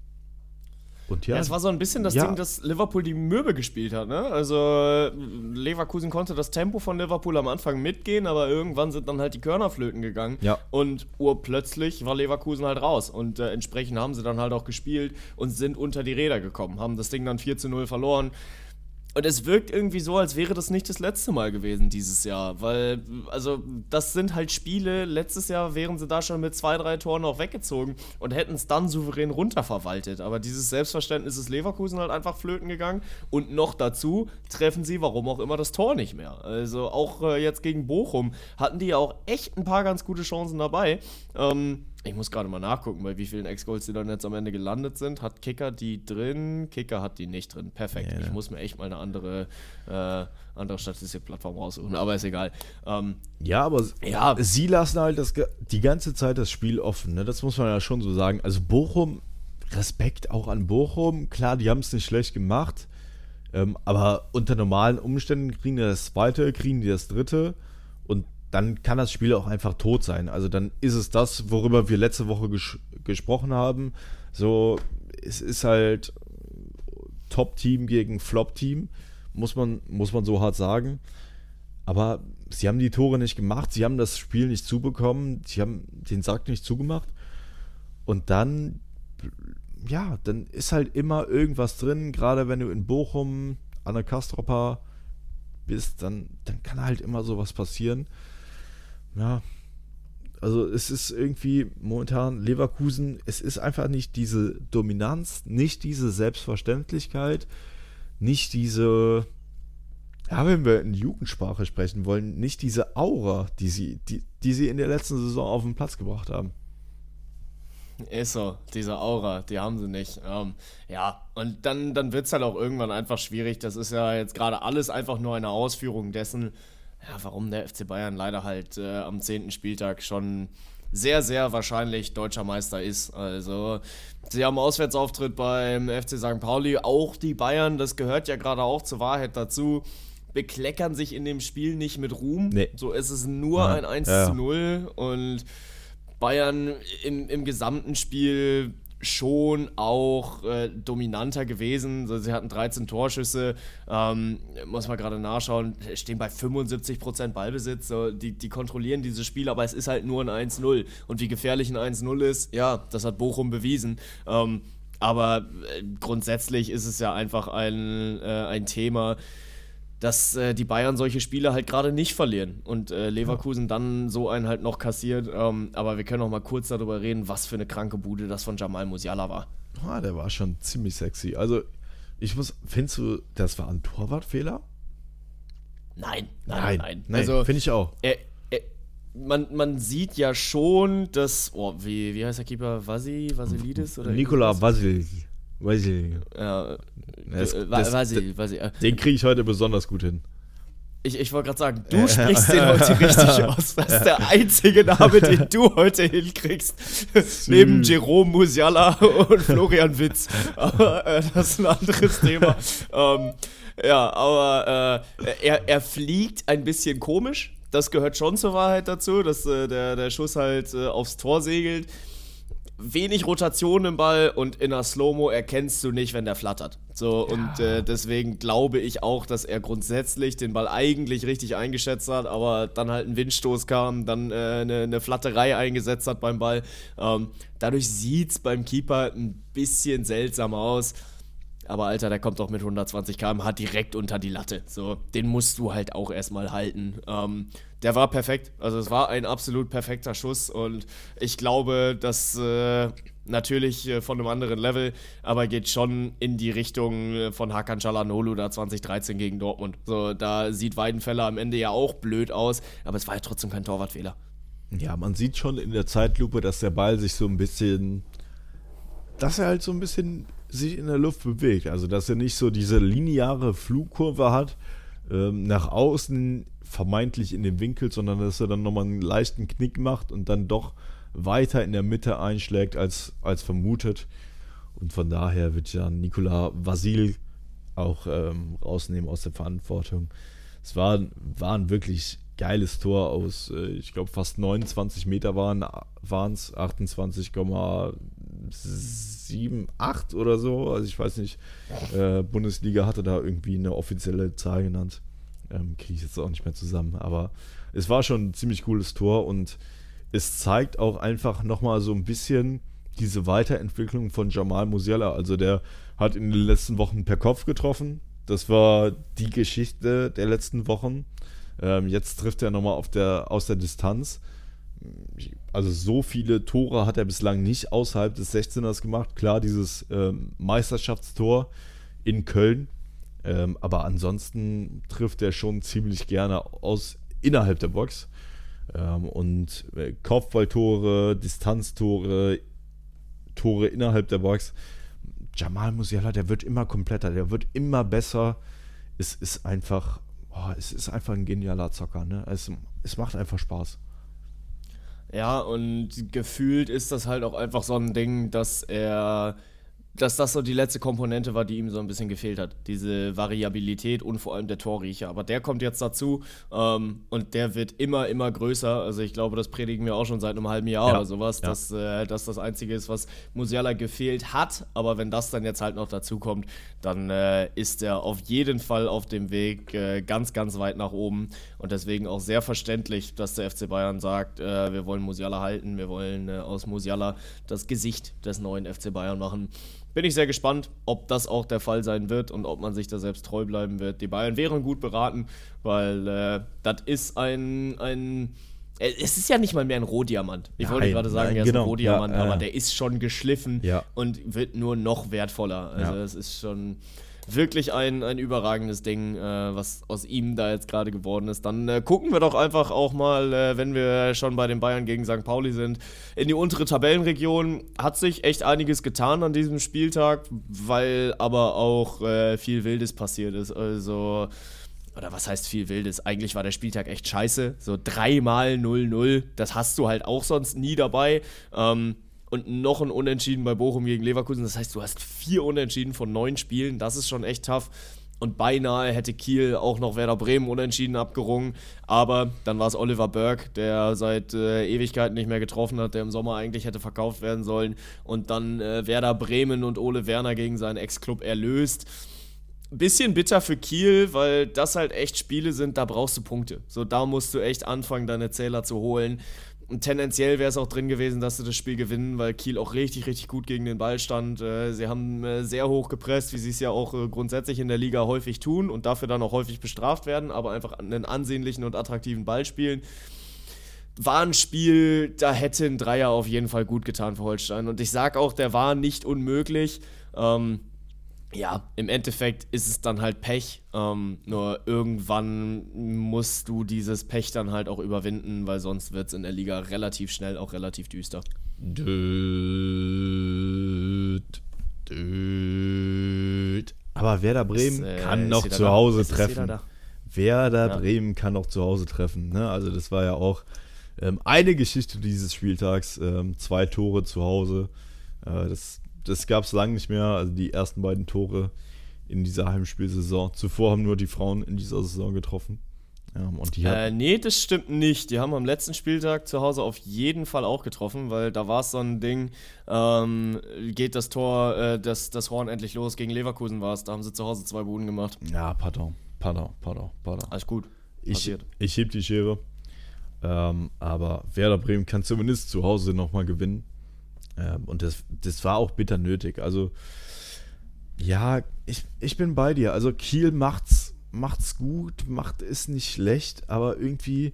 und ja, Ja, es war so ein bisschen das ja. Ding, dass Liverpool die Möwe gespielt hat, ne? Also Leverkusen konnte das Tempo von Liverpool am Anfang mitgehen, aber irgendwann sind dann halt die Körnerflöten gegangen. Ja. Und urplötzlich war Leverkusen halt raus. Und äh, entsprechend haben sie dann halt auch gespielt und sind unter die Räder gekommen, haben das Ding dann vier zu null verloren. Und es wirkt irgendwie so, als wäre das nicht das letzte Mal gewesen dieses Jahr, weil, also, das sind halt Spiele, letztes Jahr wären sie da schon mit zwei, drei Toren noch weggezogen und hätten es dann souverän runterverwaltet, aber dieses Selbstverständnis ist Leverkusen halt einfach flöten gegangen und noch dazu treffen sie, warum auch immer, das Tor nicht mehr. Also auch äh, jetzt gegen Bochum hatten die ja auch echt ein paar ganz gute Chancen dabei. Ähm, Ich muss gerade mal nachgucken, bei wie vielen Ex-Goals die dann jetzt am Ende gelandet sind. Hat Kicker die drin? Kicker hat die nicht drin. Perfekt. Ja, ja. Ich muss mir echt mal eine andere, äh, andere Statistikplattform raussuchen, aber ist egal. Ähm, ja, aber Ja. sie lassen halt das, ge- die ganze Zeit das Spiel offen. Ne? Das muss man ja schon so sagen. Also Bochum, Respekt auch an Bochum. Klar, die haben es nicht schlecht gemacht. Ähm, aber unter normalen Umständen kriegen die das zweite, kriegen die das dritte. Und dann kann das Spiel auch einfach tot sein. Also dann ist es das, worüber wir letzte Woche ges- gesprochen haben. So, es ist halt Top-Team gegen Flop-Team, muss man, muss man so hart sagen. Aber sie haben die Tore nicht gemacht, sie haben das Spiel nicht zubekommen, sie haben den Sack nicht zugemacht. Und dann, ja, dann ist halt immer irgendwas drin, gerade wenn du in Bochum an der Kastropper bist, dann, dann kann halt immer sowas passieren. Ja, also es ist irgendwie momentan Leverkusen, es ist einfach nicht diese Dominanz, nicht diese Selbstverständlichkeit, nicht diese, ja, wenn wir in Jugendsprache sprechen wollen, nicht diese Aura, die sie, die, die sie in der letzten Saison auf den Platz gebracht haben. Ist so, diese Aura, die haben sie nicht. Ähm, ja, und dann, dann wird es halt auch irgendwann einfach schwierig. Das ist ja jetzt gerade alles einfach nur eine Ausführung dessen, ja, warum der F C Bayern leider halt äh, am zehnten Spieltag schon sehr, sehr wahrscheinlich deutscher Meister ist. Also, sie haben einen Auswärtsauftritt beim F C Sankt Pauli. Auch die Bayern, das gehört ja gerade auch zur Wahrheit dazu, bekleckern sich in dem Spiel nicht mit Ruhm. Nee. So ist es nur Ja, ein eins ja. zu null und Bayern im, im gesamten Spiel schon auch äh, dominanter gewesen. Also sie hatten dreizehn Torschüsse, ähm, muss man gerade nachschauen, stehen bei fünfundsiebzig Prozent Ballbesitz. So, die, die kontrollieren dieses Spiel, aber es ist halt nur ein eins null. Und wie gefährlich ein eins null ist, ja, das hat Bochum bewiesen. Ähm, aber äh, grundsätzlich ist es ja einfach ein, äh, ein Thema, dass äh, die Bayern solche Spiele halt gerade nicht verlieren und äh, Leverkusen dann so einen halt noch kassiert. Ähm, aber wir können noch mal kurz darüber reden, was für eine kranke Bude das von Jamal Musiala war. Ah, der war schon ziemlich sexy. Also, ich muss, findest du, das war ein Torwartfehler? Nein, nein, nein. nein Also, finde ich auch. er, er, man, man sieht ja schon, dass, oh, wie, wie heißt der Keeper? Vasi, Vasilidis? Oder Nikola irgendwas? Vasil. Vasil. Ja, Das- äh, das- Vasi, Vasi. äh, Den kriege ich heute besonders gut hin. Ich, ich wollte gerade sagen, du sprichst den heute richtig aus. Das ist der einzige Name, den du heute hinkriegst. Neben Jerome Musiala und Florian Witz. Aber äh, das ist ein anderes Thema. Ähm, ja, aber äh, er, er fliegt ein bisschen komisch. Das gehört schon zur Wahrheit dazu, dass äh, der, der Schuss halt äh, aufs Tor segelt. wenig Rotation im Ball und in der Slow-Mo erkennst du nicht, wenn der flattert. So, ja. Und äh, deswegen glaube ich auch, dass er grundsätzlich den Ball eigentlich richtig eingeschätzt hat, aber dann halt ein Windstoß kam, dann äh, eine, eine Flatterei eingesetzt hat beim Ball. Ähm, dadurch sieht es beim Keeper ein bisschen seltsam aus. Aber Alter, der kommt doch mit hundertzwanzig Kilometer pro Stunde direkt unter die Latte. So, den musst du halt auch erstmal halten. Ähm, der war perfekt. Also es war ein absolut perfekter Schuss und ich glaube, dass äh, natürlich äh, von einem anderen Level, aber geht schon in die Richtung äh, von Hakan Çalhanoğlu da zwanzig dreizehn gegen Dortmund. So, da sieht Weidenfeller am Ende ja auch blöd aus, aber es war ja trotzdem kein Torwartfehler. Ja, man sieht schon in der Zeitlupe, dass der Ball sich so ein bisschen, dass er halt so ein bisschen sich in der Luft bewegt, also dass er nicht so diese lineare Flugkurve hat, ähm, nach außen vermeintlich in den Winkel, sondern dass er dann nochmal einen leichten Knick macht und dann doch weiter in der Mitte einschlägt als, als vermutet, und von daher wird ja Nicolas Vasil auch ähm, rausnehmen aus der Verantwortung. Es war, war ein wirklich geiles Tor aus, äh, ich glaube fast neunundzwanzig Meter waren es, achtundzwanzig Komma sieben, acht oder so, also ich weiß nicht, äh, Bundesliga hatte da irgendwie eine offizielle Zahl genannt, ähm, kriege ich jetzt auch nicht mehr zusammen, aber es war schon ein ziemlich cooles Tor und es zeigt auch einfach nochmal so ein bisschen diese Weiterentwicklung von Jamal Musiala, also der hat in den letzten Wochen per Kopf getroffen, das war die Geschichte der letzten Wochen, ähm, jetzt trifft er nochmal auf der, aus der Distanz. Also so viele Tore hat er bislang nicht außerhalb des sechzehners gemacht. Klar, dieses ähm, Meisterschaftstor in Köln. Ähm, aber ansonsten trifft er schon ziemlich gerne aus innerhalb der Box. Ähm, und äh, Kopfballtore, Distanztore, Tore innerhalb der Box. Jamal Musiala, der wird immer kompletter, der wird immer besser. Es ist einfach, oh, es ist einfach ein genialer Zocker. Ne? Es, es macht einfach Spaß. Ja, und gefühlt ist das halt auch einfach so ein Ding, dass er, dass das so die letzte Komponente war, die ihm so ein bisschen gefehlt hat. Diese Variabilität und vor allem der Torriecher. Aber der kommt jetzt dazu ähm, und der wird immer, immer größer. Also ich glaube, das predigen wir auch schon seit einem halben Jahr ja, oder sowas, ja. dass äh, das das Einzige ist, was Musiala gefehlt hat. Aber wenn das dann jetzt halt noch dazu kommt, dann äh, ist er auf jeden Fall auf dem Weg äh, ganz, ganz weit nach oben. Und deswegen auch sehr verständlich, dass der F C Bayern sagt, äh, wir wollen Musiala halten, wir wollen äh, aus Musiala das Gesicht des neuen F C Bayern machen. Bin ich sehr gespannt, ob das auch der Fall sein wird und ob man sich da selbst treu bleiben wird. Die Bayern wären gut beraten, weil äh, das ist ein, ein äh, es ist ja nicht mal mehr ein Rohdiamant. Ich nein, wollte gerade sagen, nein, er ist genau. ein Rohdiamant, ja, äh, aber der ist schon geschliffen ja. und wird nur noch wertvoller. Also ja. das ist schon wirklich ein, ein überragendes Ding, äh, was aus ihm da jetzt gerade geworden ist. Dann äh, gucken wir doch einfach auch mal, äh, wenn wir schon bei den Bayern gegen Sankt Pauli sind, in die untere Tabellenregion. Hat sich echt einiges getan an diesem Spieltag, weil aber auch äh, viel Wildes passiert ist. Also, oder was heißt viel Wildes? Eigentlich war der Spieltag echt scheiße. So dreimal null null, das hast du halt auch sonst nie dabei. Ähm, Und noch ein Unentschieden bei Bochum gegen Leverkusen. Das heißt, du hast vier Unentschieden von neun Spielen. Das ist schon echt tough. Und beinahe hätte Kiel auch noch Werder Bremen unentschieden abgerungen. Aber dann war es Oliver Burke, der seit äh, Ewigkeiten nicht mehr getroffen hat, der im Sommer eigentlich hätte verkauft werden sollen. Und dann äh, Werder Bremen und Ole Werner gegen seinen Ex-Club erlöst. Bisschen bitter für Kiel, weil das halt echt Spiele sind, da brauchst du Punkte. So, da musst du echt anfangen, deine Zähler zu holen. Und tendenziell wäre es auch drin gewesen, dass sie das Spiel gewinnen, weil Kiel auch richtig, richtig gut gegen den Ball stand. Sie haben sehr hoch gepresst, wie sie es ja auch grundsätzlich in der Liga häufig tun und dafür dann auch häufig bestraft werden, aber einfach einen ansehnlichen und attraktiven Ball spielen. War ein Spiel, da hätte ein Dreier auf jeden Fall gut getan für Holstein. Und ich sag auch, der war nicht unmöglich. Ähm, Ja, im Endeffekt ist es dann halt Pech, ähm, nur irgendwann musst du dieses Pech dann halt auch überwinden, weil sonst wird es in der Liga relativ schnell auch relativ düster. Död, död. Aber Werder Bremen ist, äh, kann noch zu Hause da? treffen. Werder ja. Bremen kann noch zu Hause treffen. Ne? Also das war ja auch ähm, eine Geschichte dieses Spieltags, ähm, zwei Tore zu Hause. Äh, das Das gab es lange nicht mehr, also die ersten beiden Tore in dieser Heimspielsaison. Zuvor haben nur die Frauen in dieser Saison getroffen. Ja, und die äh, nee, das stimmt nicht. Die haben am letzten Spieltag zu Hause auf jeden Fall auch getroffen, weil da war es so ein Ding, ähm, geht das Tor, äh, das, das Horn endlich los, gegen Leverkusen war es, da haben sie zu Hause zwei Buden gemacht. Ja, pardon, pardon, pardon, pardon. Alles gut, ich, ich heb die Schere, ähm, aber Werder Bremen kann zumindest zu Hause nochmal gewinnen, ähm, und das, das war auch bitter nötig. Also, ja, ich, ich bin bei dir, also Kiel macht's macht's gut, macht es nicht schlecht, aber irgendwie,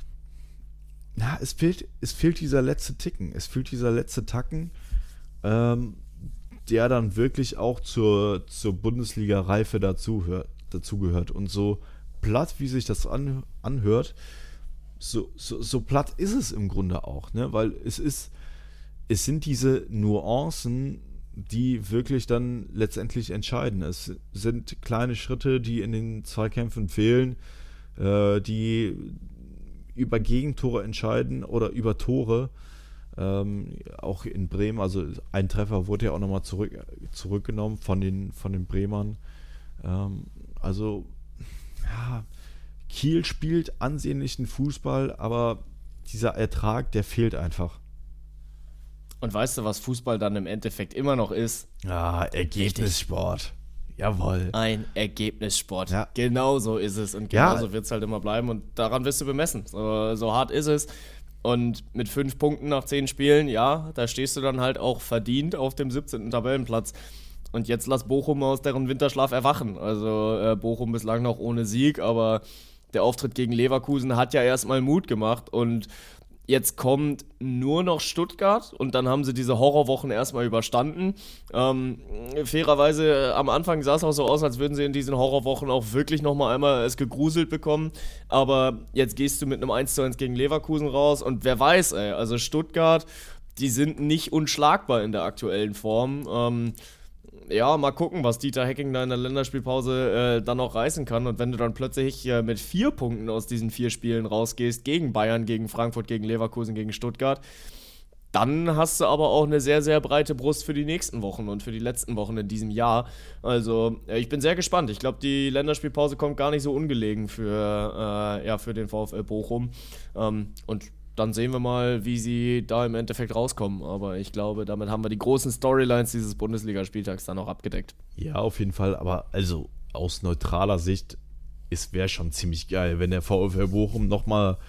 ja, es fehlt, es fehlt dieser letzte Ticken, es fehlt dieser letzte Tacken, ähm, der dann wirklich auch zur, zur Bundesliga-Reife dazu hört, dazugehört. Und so platt, wie sich das an, anhört, so, so, so platt ist es im Grunde auch, ne? Weil es ist, es sind diese Nuancen, die wirklich dann letztendlich entscheiden. Es sind kleine Schritte, die in den Zweikämpfen fehlen, äh, die über Gegentore entscheiden oder über Tore. Ähm, auch in Bremen, also ein Treffer wurde ja auch nochmal zurück, zurückgenommen von den, von den Bremern. Ähm, also, ja, Kiel spielt ansehnlichen Fußball, aber dieser Ertrag, der fehlt einfach. Und weißt du, was Fußball dann im Endeffekt immer noch ist? Ja, Ergebnissport. Jawohl. Ein Ergebnissport. Ja. Genau so ist es. Und genauso Ja. wird es halt immer bleiben. Und daran wirst du bemessen. So, so hart ist es. Und mit fünf Punkten nach zehn Spielen, ja, da stehst du dann halt auch verdient auf dem siebzehnten Tabellenplatz. Und jetzt lass Bochum aus deren Winterschlaf erwachen. Also äh, Bochum bislang noch ohne Sieg, aber der Auftritt gegen Leverkusen hat ja erstmal Mut gemacht. Und jetzt kommt nur noch Stuttgart und dann haben sie diese Horrorwochen erstmal überstanden. Ähm, fairerweise, am Anfang sah es auch so aus, als würden sie in diesen Horrorwochen auch wirklich nochmal einmal es gegruselt bekommen. Aber jetzt gehst du mit einem eins zu eins gegen Leverkusen raus und wer weiß, ey, also Stuttgart, die sind nicht unschlagbar in der aktuellen Form. Ähm, Ja, mal gucken, was Dieter Hecking da in der Länderspielpause äh, dann noch reißen kann. Und wenn du dann plötzlich äh, mit vier Punkten aus diesen vier Spielen rausgehst, gegen Bayern, gegen Frankfurt, gegen Leverkusen, gegen Stuttgart, dann hast du aber auch eine sehr, sehr breite Brust für die nächsten Wochen und für die letzten Wochen in diesem Jahr. Also, äh, ich bin sehr gespannt. Ich glaube, die Länderspielpause kommt gar nicht so ungelegen für, äh, ja, für den VfL Bochum. Ähm, und dann sehen wir mal, wie sie da im Endeffekt rauskommen. Aber ich glaube, damit haben wir die großen Storylines dieses Bundesligaspieltags dann auch abgedeckt. Ja, auf jeden Fall. Aber also aus neutraler Sicht, es wäre schon ziemlich geil, wenn der VfL Bochum nochmal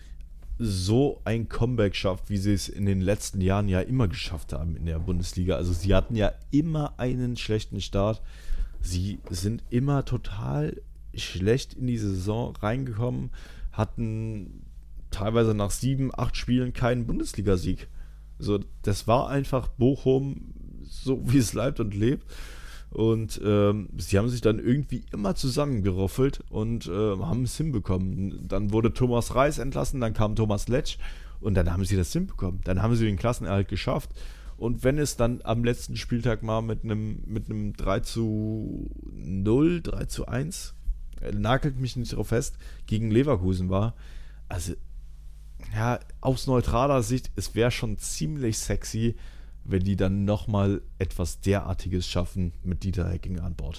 so ein Comeback schafft, wie sie es in den letzten Jahren ja immer geschafft haben in der Bundesliga. Also sie hatten ja immer einen schlechten Start. Sie sind immer total schlecht in die Saison reingekommen, hatten teilweise nach sieben, acht Spielen keinen Bundesligasieg. So, das war einfach Bochum, so wie es leibt und lebt. Und ähm, sie haben sich dann irgendwie immer zusammengeroffelt und äh, haben es hinbekommen. Dann wurde Thomas Reis entlassen, dann kam Thomas Letsch und dann haben sie das hinbekommen. Dann haben sie den Klassenerhalt geschafft. Und wenn es dann am letzten Spieltag mal mit einem mit einem drei zu null, drei zu eins, äh, nagelt mich nicht drauf fest, gegen Leverkusen war, also ja, aus neutraler Sicht, es wäre schon ziemlich sexy, wenn die dann nochmal etwas derartiges schaffen mit Dieter Hecking an Bord.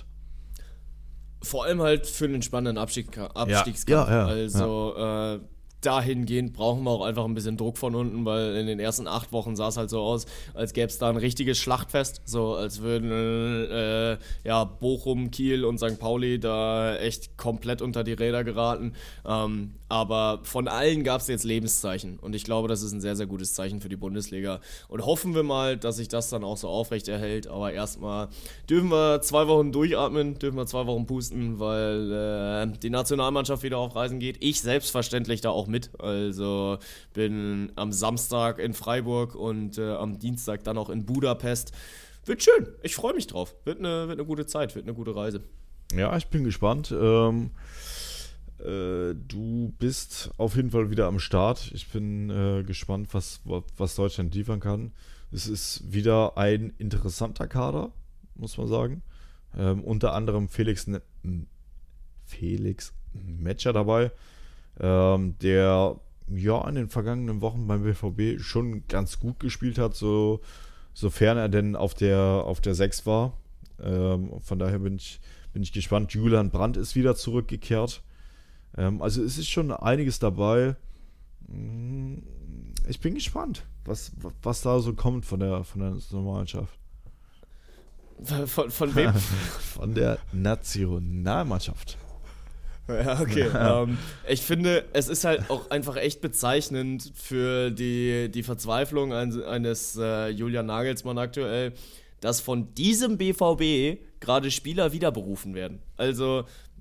Vor allem halt für einen spannenden Abstieg, Abstiegskampf. Ja, ja, ja, also ja. Äh, dahingehend brauchen wir auch einfach ein bisschen Druck von unten, weil in den ersten acht Wochen sah es halt so aus, als gäbe es da ein richtiges Schlachtfest, so als würden äh, ja, Bochum, Kiel und Sankt Pauli da echt komplett unter die Räder geraten. Ähm, aber von allen gab es jetzt Lebenszeichen und ich glaube, das ist ein sehr, sehr gutes Zeichen für die Bundesliga. Und hoffen wir mal, dass sich das dann auch so aufrechterhält. Aber erstmal dürfen wir zwei Wochen durchatmen, dürfen wir zwei Wochen pusten, weil äh, die Nationalmannschaft wieder auf Reisen geht. Ich selbstverständlich da auch mit. Also bin am Samstag in Freiburg und äh, am Dienstag dann auch in Budapest. Wird schön, ich freue mich drauf. Wird eine, wird eine gute Zeit, wird eine gute Reise. Ja, ich bin gespannt. Ähm, äh, du bist auf jeden Fall wieder am Start. Ich bin äh, gespannt, was, was Deutschland liefern kann. Es ist wieder ein interessanter Kader, muss man sagen. Ähm, unter anderem Felix, ne- Felix Metscher dabei. Ähm, der ja in den vergangenen Wochen beim B V B schon ganz gut gespielt hat, so, sofern er denn auf der, auf der sechs war. Ähm, von daher bin ich, bin ich gespannt. Julian Brandt ist wieder zurückgekehrt. Ähm, also es ist schon einiges dabei. Ich bin gespannt, was, was da so kommt von der, von der Nationalmannschaft. Von, von wem? Von der Nationalmannschaft. Ja, okay. ähm, ich finde, es ist halt auch einfach echt bezeichnend für die, die Verzweiflung eines, eines äh, Julian Nagelsmann aktuell, dass von diesem B V B gerade Spieler wiederberufen werden. Also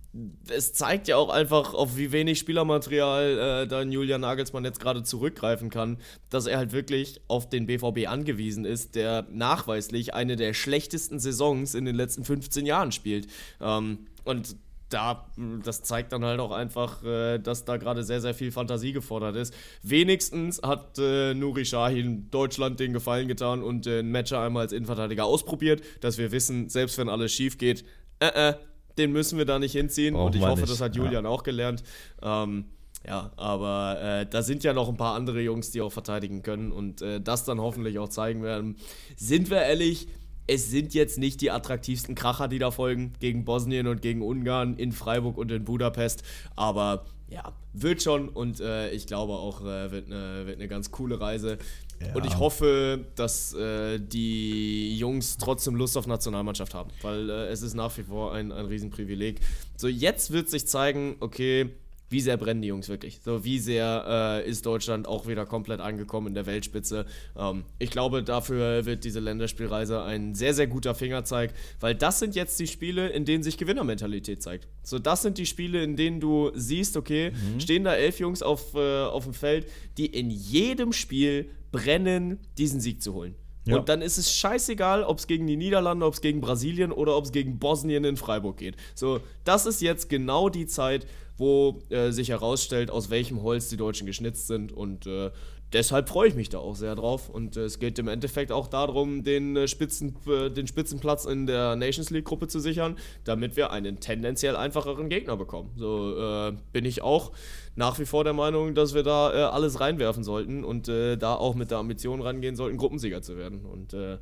es zeigt ja auch einfach, auf wie wenig Spielermaterial äh, dann Julian Nagelsmann jetzt gerade zurückgreifen kann, dass er halt wirklich auf den B V B angewiesen ist, der nachweislich eine der schlechtesten Saisons in den letzten fünfzehn Jahren spielt. Ähm, und da, das zeigt dann halt auch einfach, äh, dass da gerade sehr, sehr viel Fantasie gefordert ist. Wenigstens hat äh, Nuri Sahin Deutschland den Gefallen getan und den Matcher einmal als Innenverteidiger ausprobiert, dass wir wissen, selbst wenn alles schief geht, äh, äh, den müssen wir da nicht hinziehen. Brauchen und ich wir hoffe, nicht. das hat Julian Ja. auch gelernt. Ähm, ja, aber äh, da sind ja noch ein paar andere Jungs, die auch verteidigen können und äh, das dann hoffentlich auch zeigen werden. Sind wir ehrlich, es sind jetzt nicht die attraktivsten Kracher, die da folgen, gegen Bosnien und gegen Ungarn, in Freiburg und in Budapest, aber ja, wird schon und äh, ich glaube auch, äh, wird eine wird eine ganz coole Reise. Ja. Und ich hoffe, dass äh, die Jungs trotzdem Lust auf Nationalmannschaft haben, weil äh, es ist nach wie vor ein, ein Riesenprivileg. So, jetzt wird sich zeigen, okay, wie sehr brennen die Jungs wirklich? So, wie sehr äh, ist Deutschland auch wieder komplett angekommen in der Weltspitze? Ähm, ich glaube, dafür wird diese Länderspielreise ein sehr, sehr guter Fingerzeig, weil das sind jetzt die Spiele, in denen sich Gewinnermentalität zeigt. So, das sind die Spiele, in denen du siehst, okay, mhm. stehen da elf Jungs auf, äh, auf dem Feld, die in jedem Spiel brennen, diesen Sieg zu holen. Ja. Und dann ist es scheißegal, ob es gegen die Niederlande, ob es gegen Brasilien oder ob es gegen Bosnien in Freiburg geht. So, das ist jetzt genau die Zeit, wo äh, sich herausstellt, aus welchem Holz die Deutschen geschnitzt sind und äh, deshalb freue ich mich da auch sehr drauf und äh, es geht im Endeffekt auch darum, den, äh, Spitzen, äh, den Spitzenplatz in der Nations League Gruppe zu sichern, damit wir einen tendenziell einfacheren Gegner bekommen. So äh, bin ich auch nach wie vor der Meinung, dass wir da äh, alles reinwerfen sollten und äh, da auch mit der Ambition rangehen sollten, Gruppensieger zu werden und äh,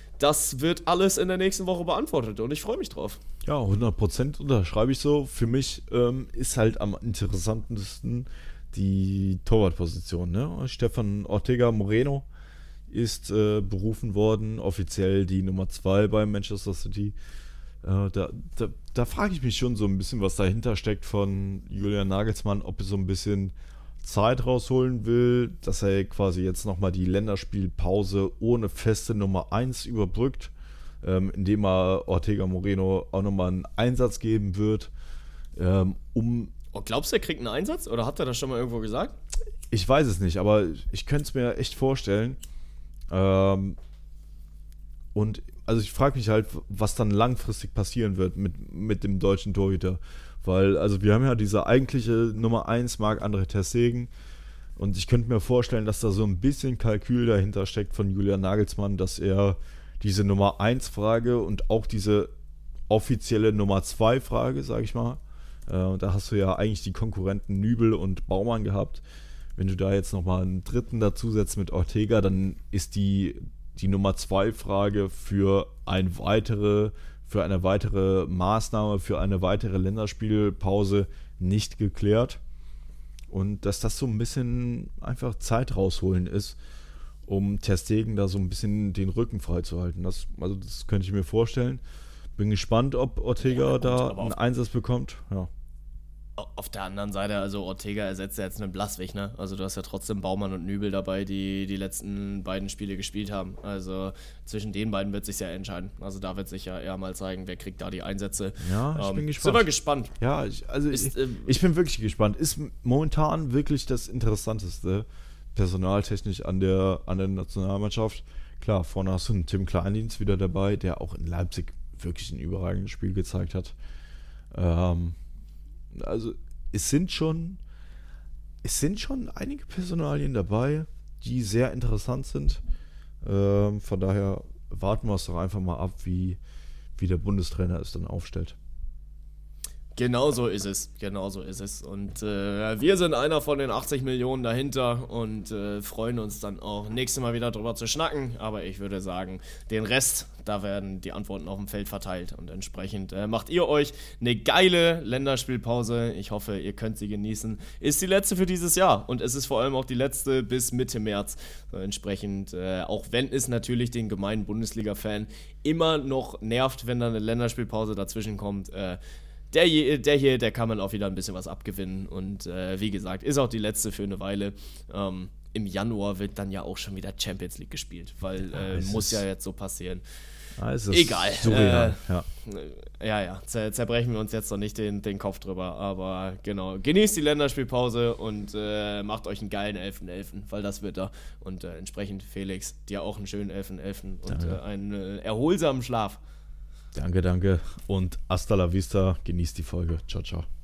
das wird alles in der nächsten Woche beantwortet und ich freue mich drauf. Ja, hundert Prozent unterschreibe ich so. Für mich ähm, ist halt am interessantesten die Torwartposition. Ne? Stefan Ortega Moreno ist äh, berufen worden, offiziell die Nummer zwei bei Manchester City. Äh, da da, da frage ich mich schon so ein bisschen, was dahinter steckt von Julian Nagelsmann, ob er so ein bisschen Zeit rausholen will, dass er quasi jetzt nochmal die Länderspielpause ohne feste Nummer eins überbrückt, ähm, indem er Ortega Moreno auch nochmal einen Einsatz geben wird, ähm, um... Oh, glaubst du, er kriegt einen Einsatz? Oder hat er das schon mal irgendwo gesagt? Ich weiß es nicht, aber ich könnte es mir echt vorstellen. Ähm, und also ich frage mich halt, was dann langfristig passieren wird mit, mit dem deutschen Torhüter. Weil, also wir haben ja diese eigentliche Nummer eins, Marc-André ter Stegen. Und ich könnte mir vorstellen, dass da so ein bisschen Kalkül dahinter steckt von Julian Nagelsmann, dass er diese Nummer eins Frage und auch diese offizielle Nummer zwei Frage, sage ich mal, äh, da hast du ja eigentlich die Konkurrenten Nübel und Baumann gehabt. Wenn du da jetzt nochmal einen dritten dazusetzt mit Ortega, dann ist die, die Nummer zwei Frage für ein weitere... für eine weitere Maßnahme, für eine weitere Länderspielpause nicht geklärt. Und dass das so ein bisschen einfach Zeit rausholen ist, um ter Stegen da so ein bisschen den Rücken freizuhalten. Das, also das könnte ich mir vorstellen. Bin gespannt, ob Ortega ja, gut, da einen Einsatz bekommt. Ja. Auf der anderen Seite, also Ortega ersetzt ja jetzt einen Blaswig, ne? Also du hast ja trotzdem Baumann und Nübel dabei, die die letzten beiden Spiele gespielt haben. Also zwischen den beiden wird sich ja entscheiden. Also da wird sich ja eher mal zeigen, wer kriegt da die Einsätze. Ja, ich ähm, bin gespannt. Sind wir gespannt. Ja, ich, also Ist, ich, ähm, ich bin wirklich gespannt. Ist momentan wirklich das Interessanteste personaltechnisch an der, an der Nationalmannschaft. Klar, vorne hast du einen Tim Kleindienst wieder dabei, der auch in Leipzig wirklich ein überragendes Spiel gezeigt hat. Ähm, also es sind schon es sind schon einige Personalien dabei, die sehr interessant sind. Ähm, von daher warten wir es doch einfach mal ab, wie, wie der Bundestrainer es dann aufstellt. Genau so ist es, genau so ist es. Und äh, wir sind einer von den achtzig Millionen dahinter und äh, freuen uns dann auch nächstes Mal wieder drüber zu schnacken. Aber ich würde sagen, den Rest, da werden die Antworten auf dem Feld verteilt. Und entsprechend äh, macht ihr euch eine geile Länderspielpause. Ich hoffe, ihr könnt sie genießen. Ist die letzte für dieses Jahr und es ist vor allem auch die letzte bis Mitte März. So, entsprechend, äh, auch wenn es natürlich den gemeinen Bundesliga-Fan immer noch nervt, wenn da eine Länderspielpause dazwischen kommt, äh, Der, je, der hier, der kann man auch wieder ein bisschen was abgewinnen und äh, wie gesagt, ist auch die letzte für eine Weile. Ähm, im Januar wird dann ja auch schon wieder Champions League gespielt, weil äh, ja, muss ja jetzt so passieren. Ja, es ist Egal. surreal, äh, ja. ja, ja, zer- zerbrechen wir uns jetzt noch nicht den, den Kopf drüber, aber genau, genießt die Länderspielpause und äh, macht euch einen geilen elften elften, weil das wird da und äh, entsprechend Felix, dir auch einen schönen elften elften und äh, einen äh, erholsamen Schlaf. Danke, danke und hasta la vista, genießt die Folge. Ciao, ciao.